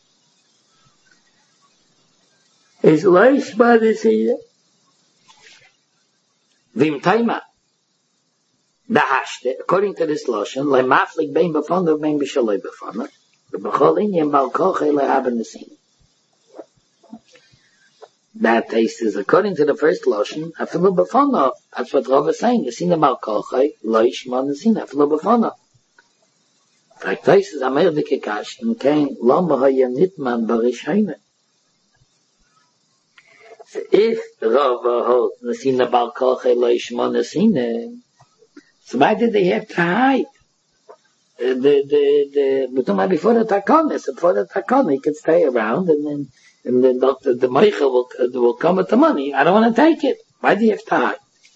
is Leish Badisina. Vim Taima. Dahashte, according to this lotion, Le Maflik Bein Befonov, Bein Bishaloi Befonov, the Bechol Inyan Bal Koche Lehav Nesina. That taste is according to the first lotion, Afilu Befonov. That's what Rav is saying. Nesina Bal Koche, Leish Badisina, Afilu Befonov. Like this is Amir de Kekash, and came Lomba Hayanitman Barishaina. So if Rav holds Nesina Bal Koche Leishma Nesina, so why did they have to hide? The, the, the, the, before the Takon, so before the Takon, he could stay around, and then, and then the, the Meicha will, will come with the money. I don't want to take it. Why do you have to hide?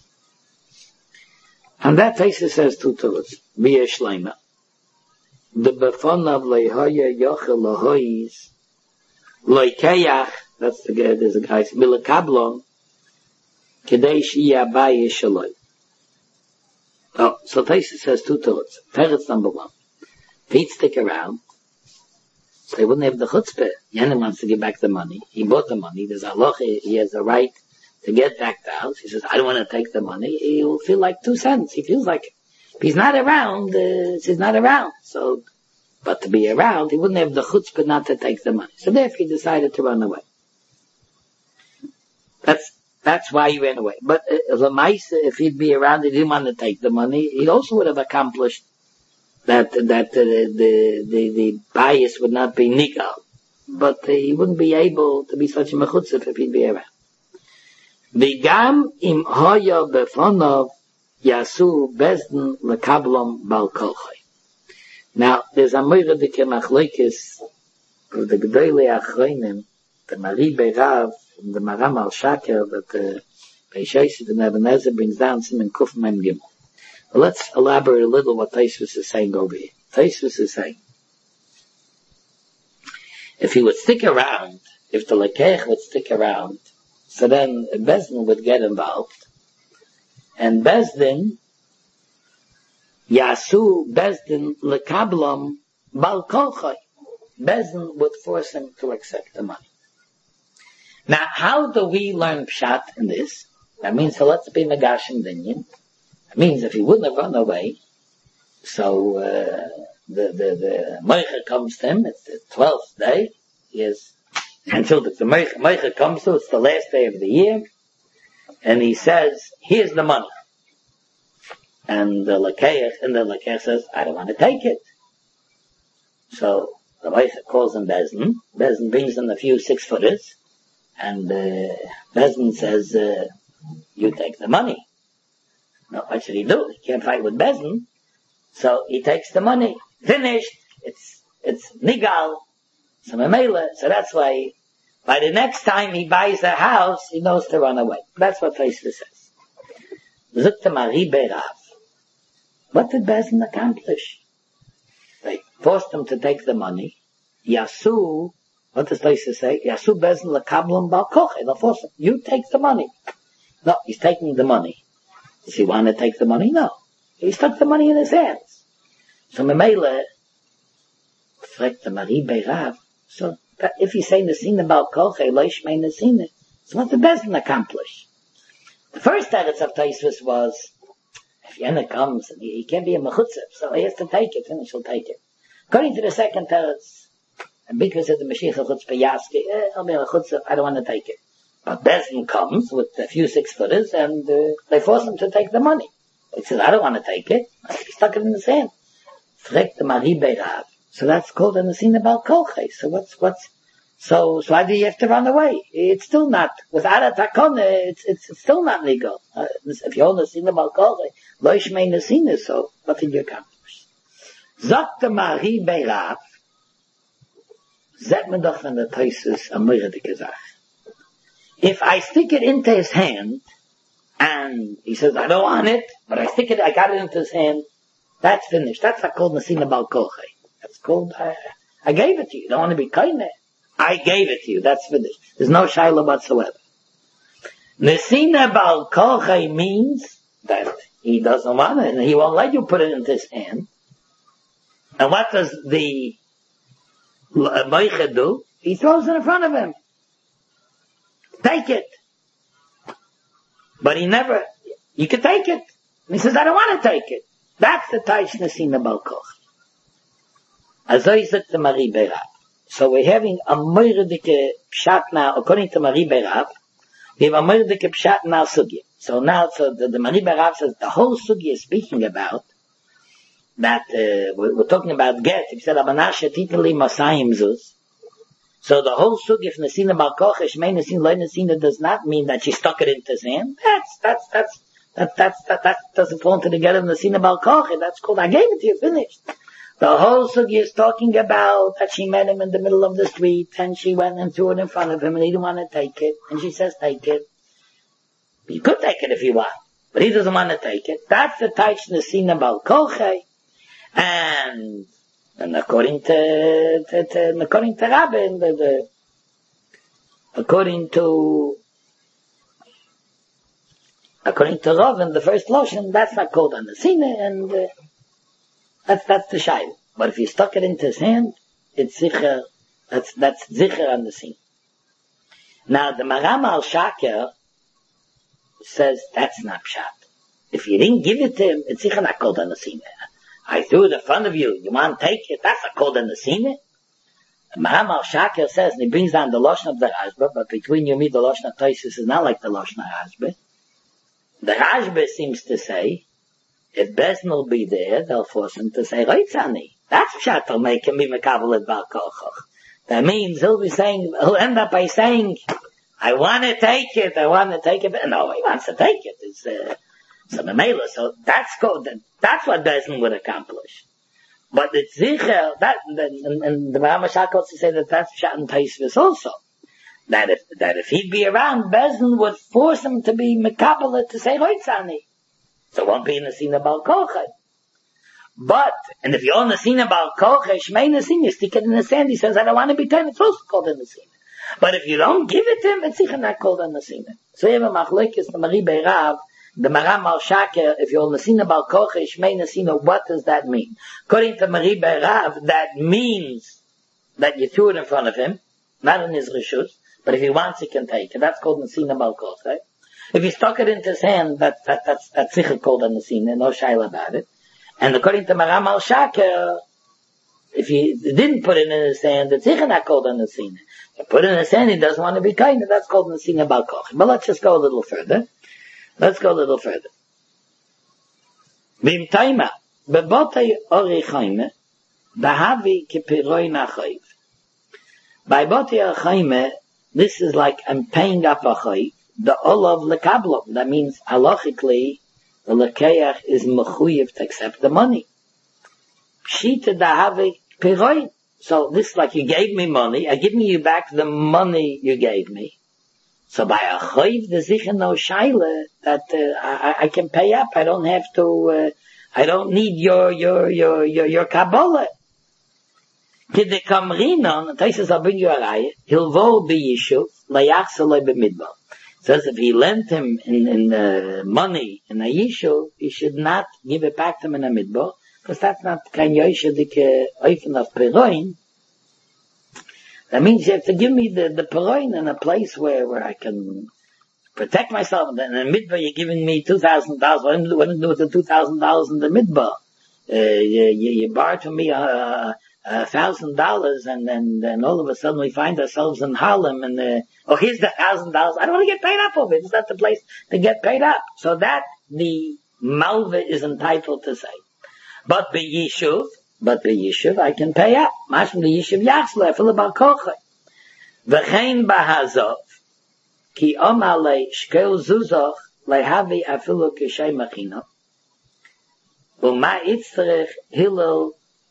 And that Tosfos says two tools. Via Shleima. The befonav lehoya yochel lehoyis loikayach. That's the guy. There's a guy. Milakablon kedei shiya bayi shaloi. Oh, so Tosfos says two thoughts. Teretz number one. If he'd stick around, So they wouldn't have the chutzpah. Yenim wants to give back the money. He bought the money. There's a loch. He has a right to get back the house. He says, I don't want to take the money. He will feel like two cents. He feels like it. If he's not around, uh, he's not around. So, but to be around, he wouldn't have the chutzpah not to take the money. So therefore he decided to run away. That's, that's why he ran away. But uh, if he'd be around, he didn't want to take the money, he also would have accomplished that, that uh, the, the, the bias would not be nigal. But uh, he wouldn't be able to be such a mechutzif if he'd be around. V'gam im hoya befonov yasu bezdin lekablom bal kolchay. Now, there's a moiradike machlokes of the Gedolei Achronim, the Mari Beirav, and the Maram al Shaker, that the Beishaisi, the Nebuchadnezzar brings down Siman Kuf Mem Gimel. Let's elaborate a little what Tosfos is saying over here. Tosfos is saying, if he would stick around, if the Lekech would stick around, so then Bezdin would get involved, and Bezdin, Yasu Bezdin Lekablam Bal Kolchay, Bezdin would force him to accept the money. Now, how do we learn Pshat in this? That means, so let's be Megashim Dinyan. That means if he wouldn't have run away, so uh, the the the Meicha comes to him. It's the twelfth day. He is until the, the Meicha, Meicha comes to. It's the last day of the year, and he says, "Here's the money." And the Lekeach, and the Lekeach says, "I don't want to take it." So the Meicha calls him Bezdin. Bezdin brings in a few six footers, and uh, Bezdin says, uh, "You take the money." No, what should he do? He can't fight with Bezdin. So he takes the money. Finished. It's, it's Nigal. So Memela. So that's why, by the next time he buys a house, he knows to run away. That's what Tosfos says. Zukta Mari Beirav. What did Bezdin accomplish? They forced him to take the money. Yasu, what does Tosfos say? Yasu Bezdin lekablam bal koche. They'll force him. You take the money. No, he's taking the money. Does he want to take the money? No. He stuck the money in his hands. So Memele, fragt the Mari Beirav, so if he's saying Nesina Bal Kolche, Leish Mei Nesina, so what did Bezdin accomplish? The first teretz of Tosfos was, if Yena comes, and he, he can't be a mechutzef, so he has to take it, and he'll take it. According to the second teretz, and because of the Mashiach Chutzpah Yaski, eh, I'll be a mechutzef, I don't want to take it. But Bezdin comes with a few six footers, and uh, they force him to take the money. He says, I don't want to take it. He stuck it in his hand. Frekt the Mari Beirav. So that's called a Nesina Bal Kolche. So what's, what's, so, so why do you have to run away? It's still not, without a takone, it's, it's, it's still not legal. Uh, if you're Nesina Bal Kolche, Loish Mei Nesina, so what did you accomplish? Zok the Mari Beirav, zet me doch van de Tosfos a moiradike Zach. If I stick it into his hand, and he says, I don't want it, but I stick it, I got it into his hand, that's finished. That's not called Nesina Bal Kolche. That's called, I, I gave it to you. You don't want to be kind there. I gave it to you. That's finished. There's no shaila whatsoever. Nesina Bal Kolche means that he doesn't want it, and he won't let you put it into his hand. And what does the Meicha do? He throws it in front of him. Take it. But he never, you can take it. And he says, I don't want to take it. That's the Taish Nesina Bal Kolche. Azoi sagt the Mari Beirav. So we're having a moiradike pshat now, according to Mari Beirav, we have a moiradike pshat now sugya. So now, so the, the Mari Beirav says the whole sugya is speaking about that, uh, we're, we're talking about get. He said, Abanasha titali masayim zuz. So the whole sugya of Nesina Bal Kolche, Shmei Nesina, Loi Nesina does not mean that she stuck it into his hand. That's, that's, that's, that, that's, that, that doesn't fall into the get of Nesina Bal Kolche. That's called, I gave it to you, finished. The whole sugya is talking about that she met him in the middle of the street, and she went and threw it in front of him, and he didn't want to take it, and she says, take it. You could take it if you want, but he doesn't want to take it. That's the Taish Nesina Bal Kolche. And, and according to, to, to according to Rabbi, the, the, according to, according to Rav in the first lotion, that's not called a Nesina, and, uh, That's, that's the shayla. But if you stuck it into his hand, it's sicher That's, that's zicher on the scene. Now, the Maram al-Shaker says that's not pshat. If you didn't give it to him, it's sicher not called on the scene. I threw it in front of you, you want to take it, that's not called on the scene. Maram al-Shaker says, and he brings down the Lashon of the Rashba, but between you and me, the Lashon of Tosfos is not like the Lashon of Rashba. The Rashba seems to say, if Bezdin will be there, they'll force him to say, Reitzani. That's pshat, they'll make him be mekabel et Baal Kochach. That means he'll be saying, he'll end up by saying, I want to take it, I want to take it, but no, he wants to take it. It's, uh, it's a memela, so that's called, that's what Bezdin would accomplish. But it's sicher, that, and, and the Maram al-Shaker wants to say that that's pshat and Tosfos also. That if, that if he'd be around, Bezdin would force him to be mekabel to say Reitzani. So it won't be in the scene of Baal Kochach. But, and if you're in the scene of Baal Kochach, Shmei Nesin, you stick it in the sand, he says, I don't want to be ten, it's also called in the scene. But if you don't give it to him, it's sicher not called in the scene. So you have a machlokes, the Mari Beirav, the Maram al-Shaker, if you're in the scene of Baal Kochach, Shmei Nesin, what does that mean? According to Mari Beirav, that means that you threw it in front of him, not in his reshus, but if he wants, he can take it. That's called Nesin of Baal Kochach. If he stuck it into his hand, that, that, that's, that's sicher called a Nesina, no shaila about it. And according to Maram al-Shaker, if he didn't put it in his hand, it's sicher not called a Nesina. If he put it in his hand, he doesn't want to be kind, and that's called Nesina Baal Kochach. But let's just go a little further. Let's go a little further. Vim taima, bebotei ori chayme, bahavi kipiroi nachayv. By botei ori chayme, this is like I'm paying up a chayv, the olav lekablo. That means halachically the lekeach is mechuyev to accept the money. Pshita dahave piroi. So this is like you gave me money, I give you back the money you gave me. So by a chayv the zicha no shaila that uh, I, I can pay up. I don't have to. Uh, I don't need your your your your your kabbalah. Kide kamrinon. Taisus I'll bring you a raya. He'll vol be yishuv layachsaloi b'midbar. Says if he lent him in, in uh, money in a yishuv, he should not give it back to him in a midbar, because that's not kein yoshedike oifen of peroin. That means you have to give me the, the peroin in a place where, where I can protect myself. And in the midbar you're giving me two thousand dollars. What do I do with the two thousand dollars in the midbar? Uh, you, you, you borrowed from me a, a thousand dollars, and then then all of a sudden we find ourselves in Harlem, and uh, oh, here's the thousand dollars. I don't want to get paid up over it. It's not the place to get paid up. So that the malva is entitled to say. But be yishuv, but be yishuv, I can pay up. Mashma the yishuv yachsle, full of balkoche. V'chein bahazov, ki omale shkel zuzoch, lehavi afilu kishay machino. Uma itzrech hillel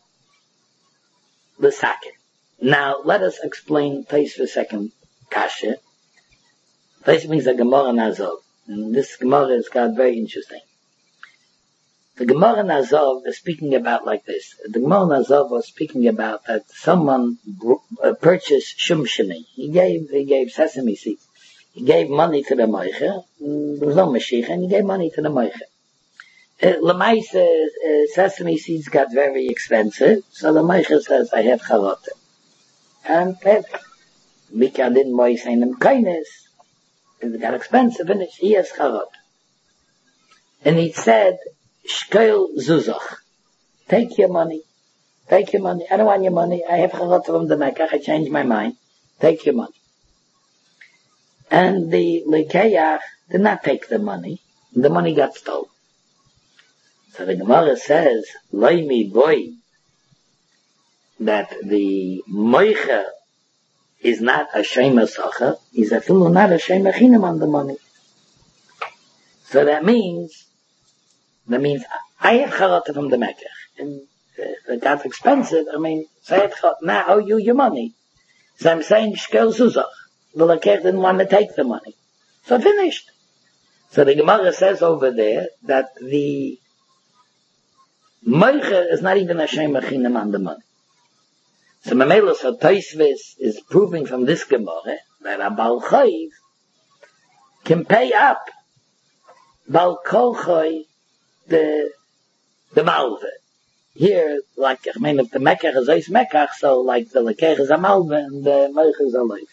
the second. Now, let us explain Tais for a second, Kasha. Tais means a Gemara Nazov. And this Gemara is got very interesting. The Gemara Nazov is speaking about like this. The Gemara Nazov was speaking about that someone purchased Shum Sheni. He gave, he gave sesame seeds. He gave money to the Moicher. There was no Mashiach, and he gave money to the Moicher. Uh, Lamaisa, uh, sesame seeds got very expensive, so the Meicher says, I have charot. And that, Mika didn't buy them kindness, it got expensive, and he has charot. And he said, Shkel Zuzach, take your money, take your money, I don't want your money, I have charot from the Mekach, I changed my mind, take your money. And the Lekeach did not take the money, the money got stolen. So the Gemara says, Loimi boy, that the Moicher is not a Shema Sacha, is a fellow not a Shema Chinam on the money. So that means, that means, I have charata from the Mekach, and uh, it got expensive, I mean, so I have charata, now I owe you your money. So I'm saying, Shkel Zuzach, the Lekech didn't want to take the money. So finished. So the Gemara says over there, that the Moicher is not even a Shema Chinam on the money. So Mamela, so Tosfos is proving from this Gemara that a Baal Chayv can pay up Baal Kol Choy the, the Malve. here, like, I mean, if the Mekach is Eis Mekach, so like the Lekech is a Malva and the Moich is a Leif.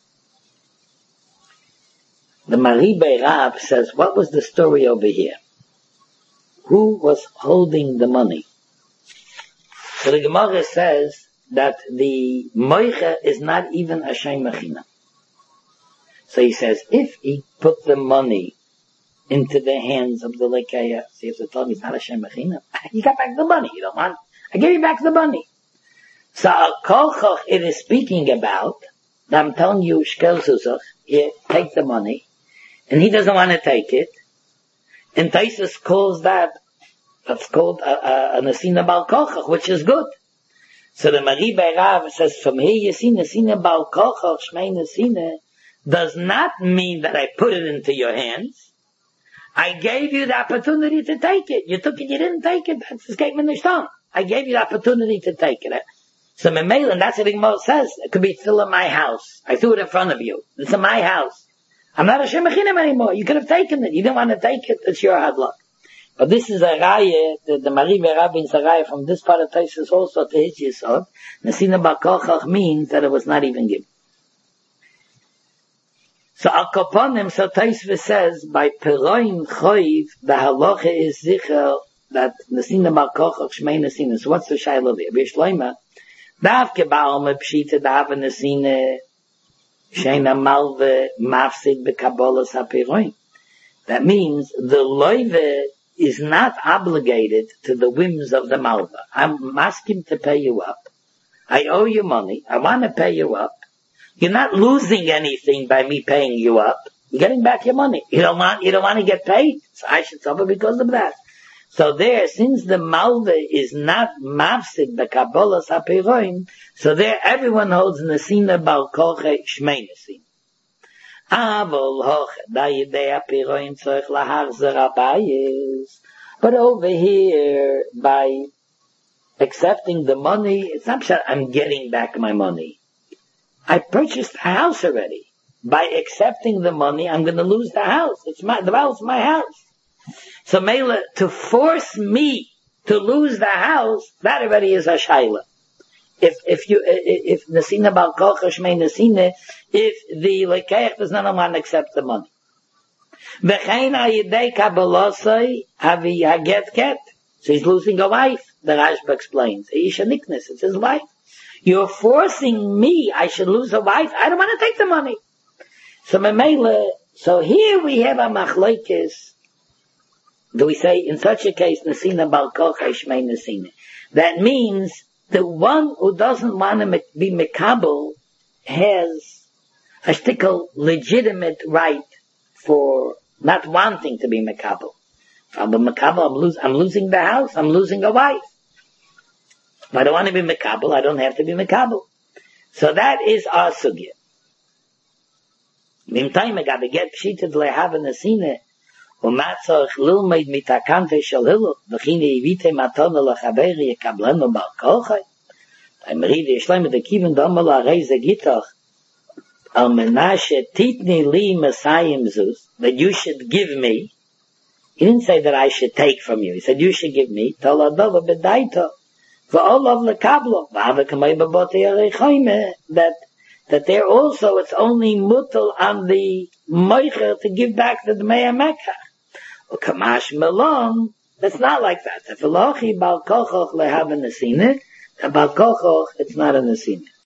The Maribe Rav says, what was the story over here? Who was holding the money? So the Gemara says that the Moicha is not even a Shem Mechina. So he says, if he put the money into the hands of the Lekeya, so you have to tell him he's not a Shem Mechina. You got back the money, you don't want, I gave you back the money. So a Kolchoch it is speaking about, I'm telling you, Shkel Zuzach, you take the money, and he doesn't want to take it, and Taisus calls that, that's called a, a, a Nesina Bal Kolchoch, which is good. So the Mari Rav says, from here you see Nesina Bal Kolchoch, Shmei Nesina, does not mean that I put it into your hands. I gave you the opportunity to take it. You took it, you didn't take it. That's the statement of Shton. I gave you the opportunity to take it. So Memel, and that's what the Gemara says. It could be still in my house. I threw it in front of you. It's in my house. I'm not a Shem Mechinim anymore. You could have taken it. You didn't want to take it. It's your hard luck. But this is a raya, the, the Mari Rabbin's a raya from this part of Taisus also to his Yisod. Nesina Bar Kochach means that it was not even given. So Al Kaponim, so Taisva says, by Peroim Choiv, the halacha is zicher that Nesina Bar Kochach Shmei Nesina. So what's the shayla there? B'Shloima, Davke Baal Mepshita Dava Nesina Sheina Malve Mafsid B'Kabbalas HaPeroim. That means the loive is not obligated to the whims of the Malva. I'm asking to pay you up. I owe you money. I want to pay you up. You're not losing anything by me paying you up. You're getting back your money. You don't want, you don't want to get paid. So I should suffer because of that. So there, since the Malva is not mafsid b'Kabbalas HaPeroim, so there everyone holds Nesina Bal Koche Shmei Nesina. Avol hoch da'yidei HaPeroim tzorich lahachzer habayis. But over here, by accepting the money, it's not that I'm getting back my money. I purchased a house already. By accepting the money, I'm going to lose the house. It's my, the house is my house. So Mela, to force me to lose the house, that already is a shayla. If, if you, if Nesina Bal Kochach Shmei Nesina, if the Lekeach does not want to accept the money. V'chein ha'yidei kabbalosai havi haget ket. So he's losing a wife, the Rashba explains. Isha niknes, it's his wife. You're forcing me, I should lose a wife. I don't want to take the money. So Memele, so here we have a machlokes. Do we say in such a case, Nesina Bal Kochach Shmei Nesina? That means the one who doesn't want to be mekabel has a shtickle legitimate right for not wanting to be mekabel. If I'm a mekabel, I'm, lose, I'm losing the house, I'm losing a wife. If I don't want to be mekabel, I don't have to be mekabel. So that is our sugya. Meantime, I got to get pshited lehav nesina, umatzach lilmeid mitakante shel hilu, v'chine yivite matona lechaberi yekablenu bal kochai. I'm reading Yishleim the Kivin Domal Arei Zegitach Al Menashe Titni Li Masayim Zus, that you should give me. He didn't say that I should take from you. He said you should give me. Toladova Bedaito. V'olav lekablo. V'ava kamei b'botei areichoime. That, that there also it's only mutal on the moicher to give back the Dmei HaMekach. Kamash Melon, that's not like that. If Elochi Bal Kochach lehav nesina, Bal Kochach, it's not a nesina.